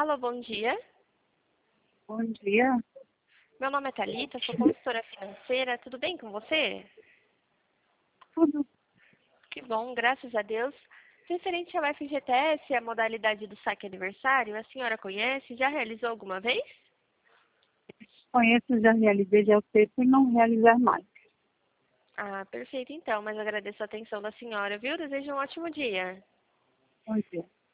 Alô, bom dia. Bom dia. Meu nome é Thalita, sou consultora financeira. Tudo bem com você? Tudo Que bom, graças a Deus. Referente ao FGTS, a modalidade do saque aniversário, a senhora conhece? Já realizou alguma vez? conheço, já realizei, já sei por não realizar mais. Ah, perfeito então, mas agradeço a atenção da senhora, viu? Desejo um ótimo dia. Bom dia.